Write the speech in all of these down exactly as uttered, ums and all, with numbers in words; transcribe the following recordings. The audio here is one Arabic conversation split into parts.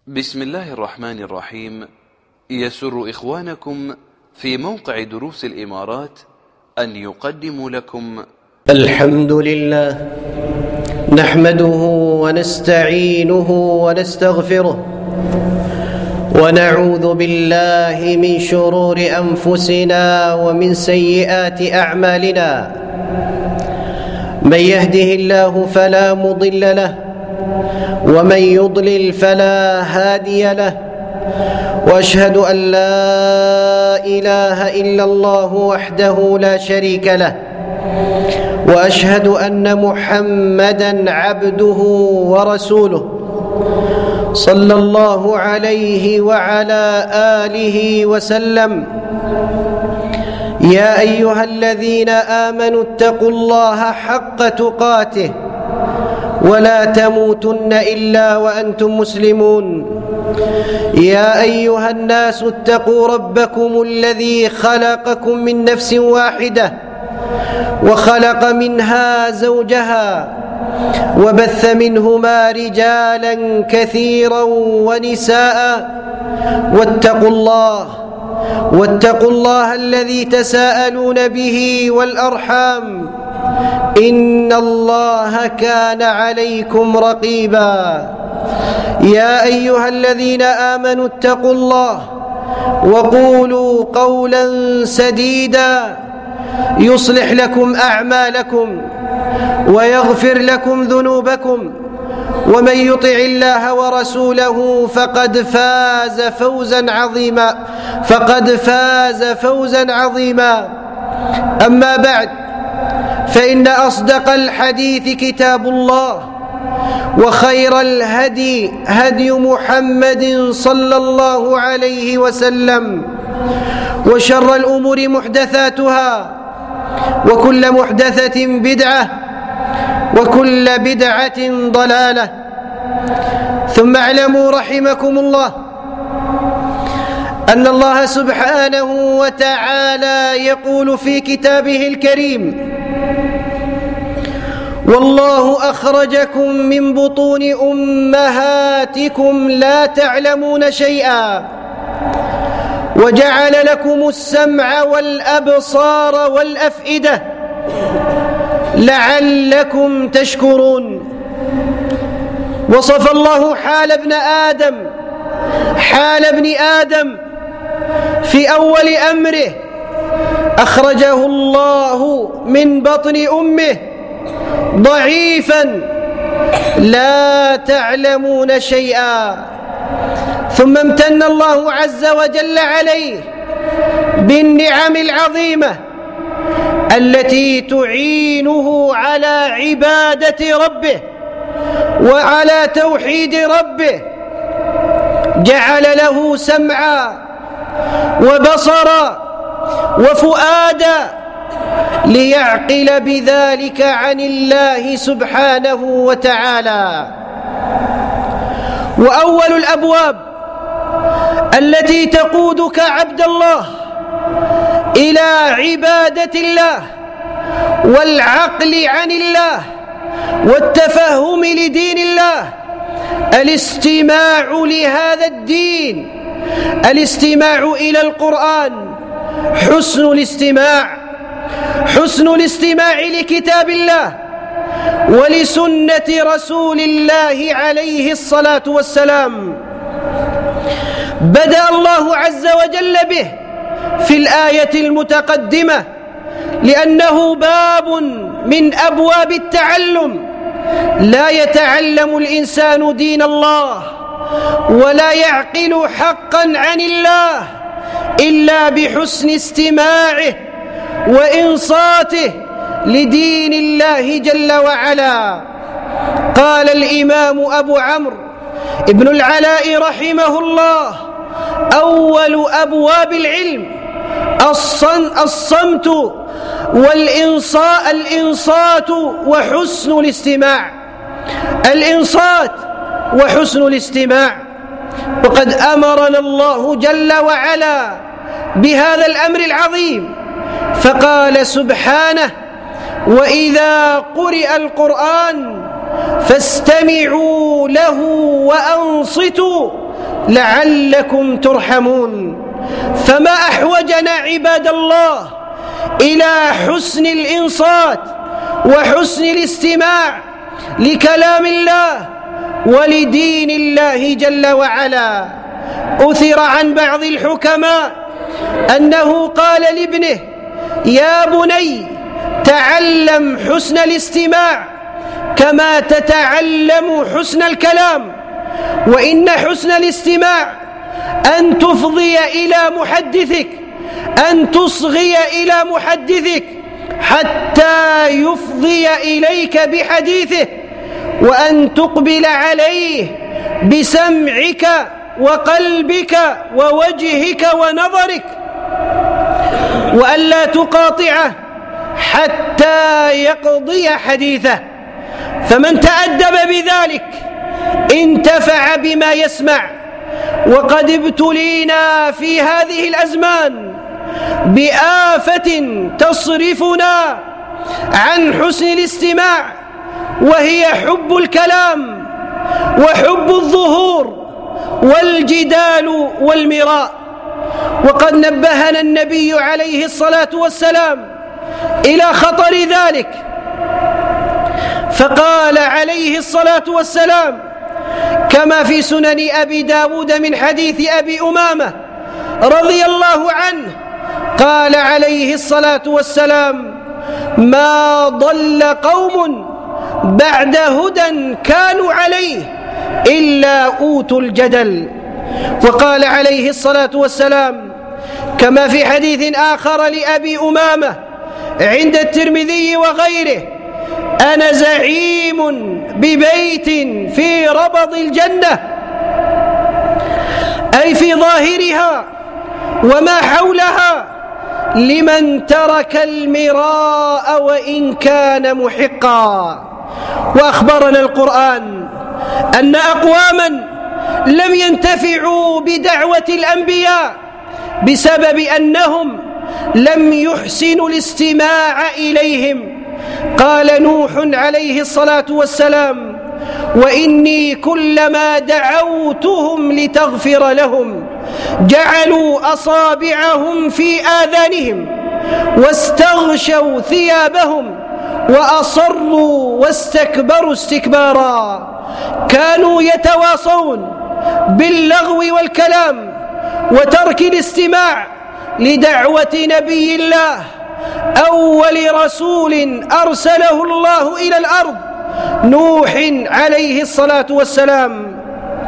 بسم الله الرحمن الرحيم. يسر إخوانكم في موقع دروس الإمارات أن يقدموا لكم الحمد لله نحمده ونستعينه ونستغفره ونعوذ بالله من شرور أنفسنا ومن سيئات أعمالنا. من يهده الله فلا مضل له ومن يضلل فلا هادي له، واشهد ان لا اله الا الله وحده لا شريك له، واشهد ان محمدا عبده ورسوله صلى الله عليه وعلى اله وسلم. يا ايها الذين امنوا اتقوا الله حق تقاته ولا تموتن إلا وأنتم مسلمون. يا أيها الناس اتقوا ربكم الذي خلقكم من نفس واحدة وخلق منها زوجها وبث منهما رجالا كثيرا ونساء، واتقوا الله واتقوا الله الذي تساءلون به والأرحام إن الله كان عليكم رقيبا. يا أيها الذين آمنوا اتقوا الله وقولوا قولا سديدا يصلح لكم أعمالكم ويغفر لكم ذنوبكم، ومن يطع الله ورسوله فقد فاز فوزا عظيما فقد فاز فوزا عظيما. أما بعد، فإن أصدق الحديث كتاب الله، وخير الهدي هدي محمد صلى الله عليه وسلم، وشر الأمور محدثاتها، وكل محدثة بدعة، وكل بدعة ضلالة. ثم اعلموا رحمكم الله أن الله سبحانه وتعالى يقول في كتابه الكريم: والله أخرجكم من بطون أمهاتكم لا تعلمون شيئا وجعل لكم السمع والأبصار والأفئدة لعلكم تشكرون. وصف الله حال ابن آدم حال ابن آدم في أول أمره: أخرجه الله من بطن أمه ضعيفا لا تعلمون شيئا، ثم امتن الله عز وجل عليه بالنعم العظيمة التي تعينه على عبادة ربه وعلى توحيد ربه. جعل له سمعا وبصرا وفؤادا ليعقل بذلك عن الله سبحانه وتعالى. وأول الأبواب التي تقودك عبد الله إلى عبادة الله والعقل عن الله والتفهم لدين الله الاستماع لهذا الدين، الاستماع إلى القرآن، حسن الاستماع حسن الاستماع لكتاب الله ولسنة رسول الله عليه الصلاة والسلام. بدأ الله عز وجل به في الآية المتقدمة لأنه باب من أبواب التعلم. لا يتعلم الإنسان دين الله ولا يعقل حقا عن الله إلا بحسن استماعه وإنصاته لدين الله جل وعلا. قال الإمام أبو عمرو ابن العلاء رحمه الله: أول أبواب العلم الصمت والإنصات الإنصات وحسن الاستماع الإنصات وحسن الاستماع. وقد أمرنا الله جل وعلا بهذا الأمر العظيم، فقال سبحانه: وإذا قرئ القرآن فاستمعوا له وأنصتوا لعلكم ترحمون. فما أحوجنا عباد الله إلى حسن الإنصات وحسن الاستماع لكلام الله ولدين الله جل وعلا. أثر عن بعض الحكماء أنه قال لابنه: يا بني تعلم حسن الاستماع كما تتعلم حسن الكلام، وإن حسن الاستماع أن تفضي إلى محدثك، أن تصغي إلى محدثك حتى يفضي إليك بحديثه، وأن تقبل عليه بسمعك وقلبك ووجهك ونظرك، وألا تقاطعه حتى يقضي حديثه. فمن تأدب بذلك انتفع بما يسمع. وقد ابتلينا في هذه الأزمان بآفة تصرفنا عن حسن الاستماع، وهي حب الكلام وحب الظهور والجدال والمراء. وقد نبهنا النبي عليه الصلاة والسلام إلى خطر ذلك، فقال عليه الصلاة والسلام كما في سنن أبي داود من حديث أبي أمامة رضي الله عنه، قال عليه الصلاة والسلام: ما ضل قوم بعد هدى كانوا عليه إلا أوتوا الجدل. وقال عليه الصلاة والسلام كما في حديث آخر لأبي أمامة عند الترمذي وغيره: أنا زعيم ببيت في ربض الجنة، أي في ظاهرها وما حولها، لمن ترك المراء وإن كان محقا. وأخبرنا القرآن أن أقواما لم ينتفعوا بدعوة الأنبياء بسبب أنهم لم يحسنوا الاستماع إليهم. قال نوح عليه الصلاة والسلام: وإني كلما دعوتهم لتغفر لهم جعلوا أصابعهم في آذانهم واستغشوا ثيابهم وأصروا واستكبروا استكبارا. كانوا يتواصون باللغو والكلام وترك الاستماع لدعوة نبي الله أول رسول أرسله الله إلى الأرض، نوح عليه الصلاة والسلام.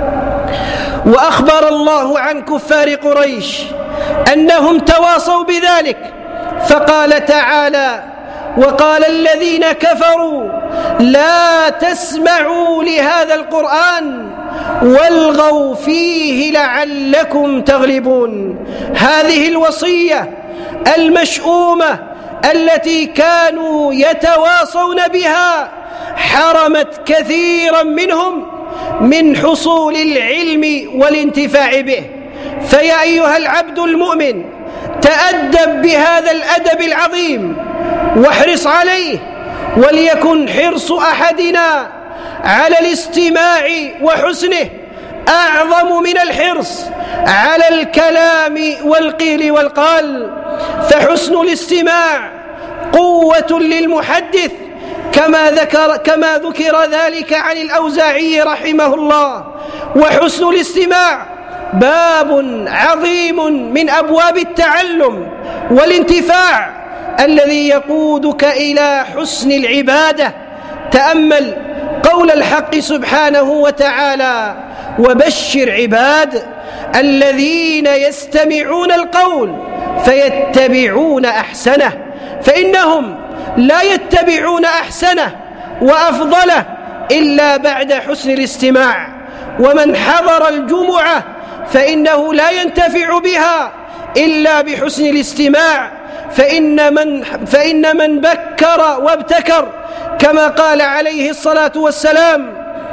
وأخبر الله عن كفار قريش أنهم تواصوا بذلك، فقال تعالى: وقال الذين كفروا لا تسمعوا لهذا القرآن والغوا فيه لعلكم تغلبون. هذه الوصية المشؤومة التي كانوا يتواصون بها حرمت كثيرا منهم من حصول العلم والانتفاع به. فيا أيها العبد المؤمن، تأدب بهذا الأدب العظيم واحرص عليه، وليكن حرص أحدنا على الاستماع وحسنه أعظم من الحرص على الكلام والقيل والقال. فحسن الاستماع قوة للمحدث كما ذكر, كما ذكر ذلك عن الأوزاعي رحمه الله. وحسن الاستماع باب عظيم من أبواب التعلم والانتفاع الذي يقودك إلى حسن العبادة. تأمل قول الحق سبحانه وتعالى: وبشر عباد الذين يستمعون القول فيتبعون أحسنه. فإنهم لا يتبعون أحسنه وأفضله إلا بعد حسن الاستماع. ومن حضر الجمعة فإنه لا ينتفع بها إلا بحسن الاستماع. فإن من, فإن من بكر وابتكر كما قال عليه الصلاة والسلام: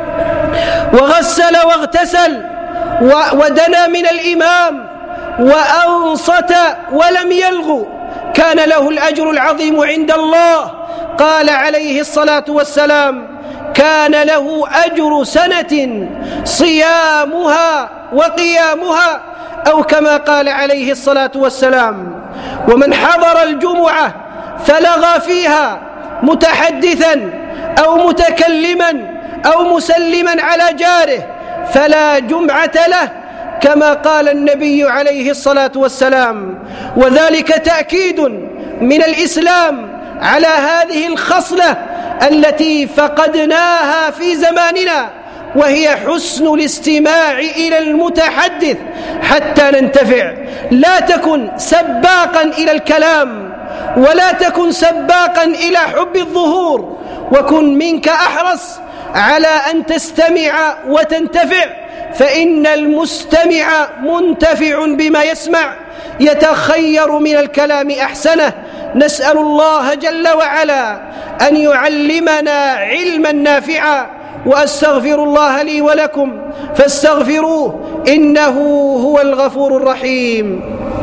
وغسل واغتسل ودنا من الإمام وأنصت ولم يلغ كان له الأجر العظيم عند الله. قال عليه الصلاة والسلام: كان له أجر سنة صيامها وقيامها، أو كما قال عليه الصلاة والسلام: ومن حضر الجمعة فلغى فيها متحدثا أو متكلما أو مسلما على جاره فلا جمعة له، كما قال النبي عليه الصلاة والسلام. وذلك تأكيد من الإسلام على هذه الخصلة التي فقدناها في زماننا، وهي حسن الاستماع إلى المتحدث حتى ننتفع. لا تكن سباقا إلى الكلام، ولا تكن سباقا إلى حب الظهور، وكن منك أحرص على أن تستمع وتنتفع، فإن المستمع منتفع بما يسمع، يتخير من الكلام أحسنه. نسأل الله جل وعلا أن يعلمنا علما نافعا، وأستغفر الله لي ولكم فاستغفروه إنه هو الغفور الرحيم.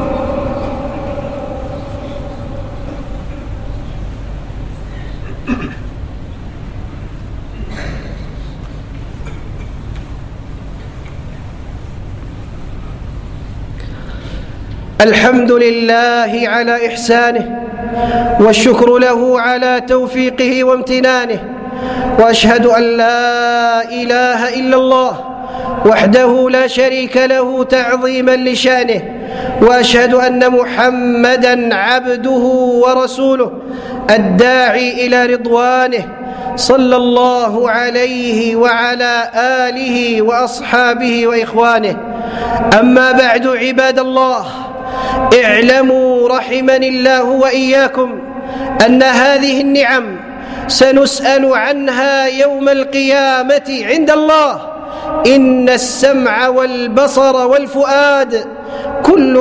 الحمد لله على إحسانه، والشكر له على توفيقه وامتنانه، وأشهد أن لا إله إلا الله وحده لا شريك له تعظيما لشانه، وأشهد أن محمدًا عبده ورسوله الداعي إلى رضوانه، صلى الله عليه وعلى آله وأصحابه وإخوانه. أما بعد، عباد الله، اعلموا رحمني الله وإياكم أن هذه النعم سنسأل عنها يوم القيامة عند الله. إن السمع والبصر والفؤاد كل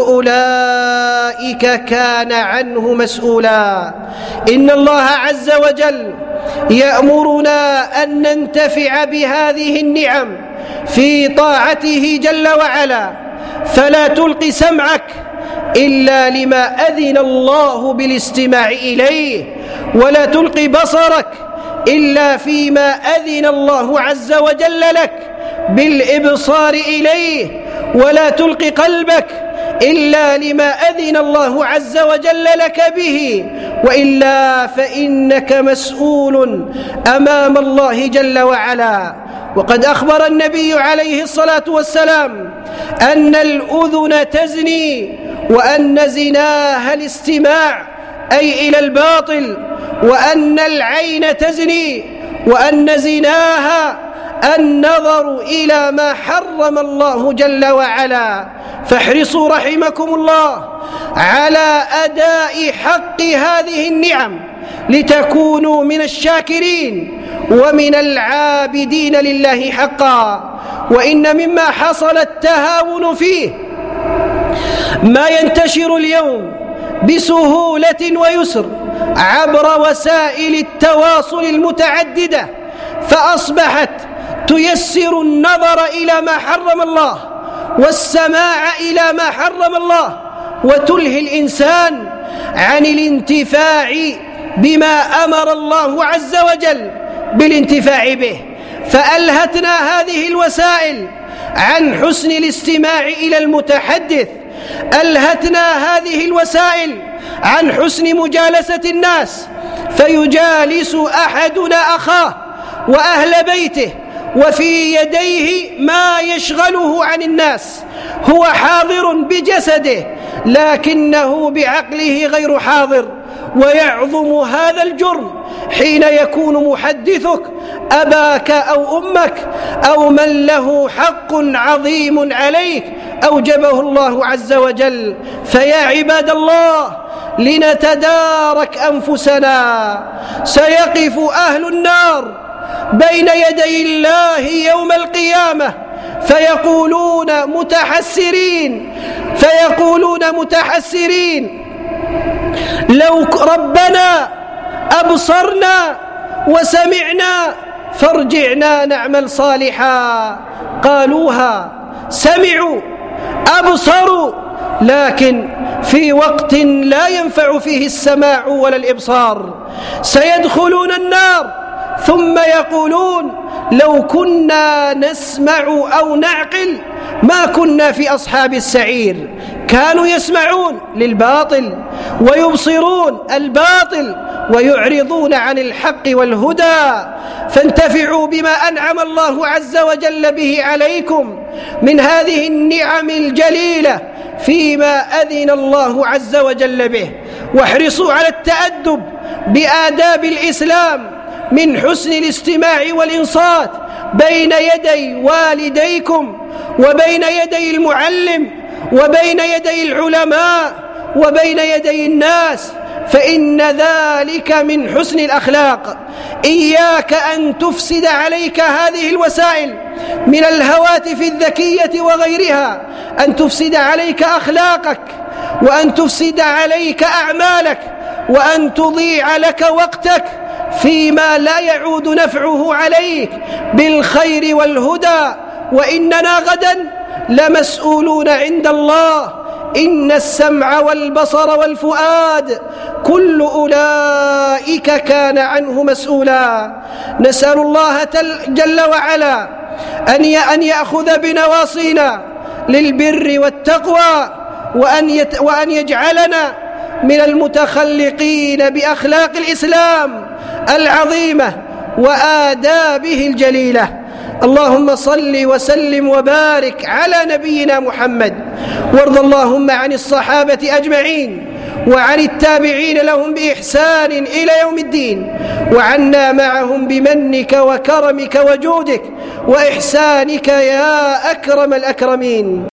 أولئك كان عنه مسؤولا. إن الله عز وجل يأمرنا أن ننتفع بهذه النعم في طاعته جل وعلا، فلا تلق سمعك إلا لما أذن الله بالاستماع إليه، ولا تلق بصرك إلا فيما أذن الله عز وجل لك بالإبصار إليه، ولا تلق قلبك إلا لما أذن الله عز وجل لك به، وإلا فإنك مسؤول أمام الله جل وعلا. وقد أخبر النبي عليه الصلاة والسلام أن الأذن تزني، وأن زناها الاستماع أي إلى الباطل، وأن العين تزني، وأن زناها النظر إلى ما حرم الله جل وعلا. فاحرصوا رحمكم الله على أداء حق هذه النعم لتكونوا من الشاكرين ومن العابدين لله حقا. وإن مما حصل التهاون فيه ما ينتشر اليوم بسهولة ويسر عبر وسائل التواصل المتعددة، فأصبحت تيسر النظر إلى ما حرم الله والسماع إلى ما حرم الله، وتلهي الإنسان عن الانتفاع بما أمر الله عز وجل بالانتفاع به. فألهتنا هذه الوسائل عن حسن الاستماع إلى المتحدث، ألهتنا هذه الوسائل عن حسن مجالسة الناس، فيجالس أحدنا أخاه وأهل بيته وفي يديه ما يشغله عن الناس، هو حاضر بجسده لكنه بعقله غير حاضر. ويعظم هذا الجرم حين يكون محدثك أباك أو أمك أو من له حق عظيم عليك أوجبه الله عز وجل. فيا عباد الله، لنتدارك أنفسنا، سيقف أهل النار بين يدي الله يوم القيامة فيقولون متحسرين فيقولون متحسرين لو ربنا أبصرنا وسمعنا فارجعنا نعمل صالحا. قالوها، سمعوا أبصروا، لكن في وقت لا ينفع فيه السماع ولا الإبصار. سيدخلون النار ثم يقولون لو كنا نسمع أو نعقل ما كنا في أصحاب السعير. كانوا يسمعون للباطل ويبصرون الباطل ويعرضون عن الحق والهدى. فانتفعوا بما أنعم الله عز وجل به عليكم من هذه النعم الجليلة فيما أذن الله عز وجل به، واحرصوا على التأدب بآداب الإسلام من حسن الاستماع والإنصات بين يدي والديكم وبين يدي المعلم وبين يدي العلماء وبين يدي الناس، فإن ذلك من حسن الأخلاق. إياك أن تفسد عليك هذه الوسائل من الهواتف الذكية وغيرها، أن تفسد عليك أخلاقك، وأن تفسد عليك أعمالك، وأن تضيع لك وقتك فيما لا يعود نفعه عليك بالخير والهدى. وإننا غدا لمسؤولون عند الله. إن السمع والبصر والفؤاد كل أولئك كان عنه مسؤولا. نسأل الله جل وعلا أن يأخذ بنواصينا للبر والتقوى، وأن يجعلنا من المتخلقين بأخلاق الإسلام العظيمة وآدابه الجليلة. اللهم صل وسلم وبارك على نبينا محمد، وارض اللهم عن الصحابة أجمعين وعن التابعين لهم بإحسان إلى يوم الدين، وعنا معهم بمنك وكرمك وجودك وإحسانك يا أكرم الأكرمين.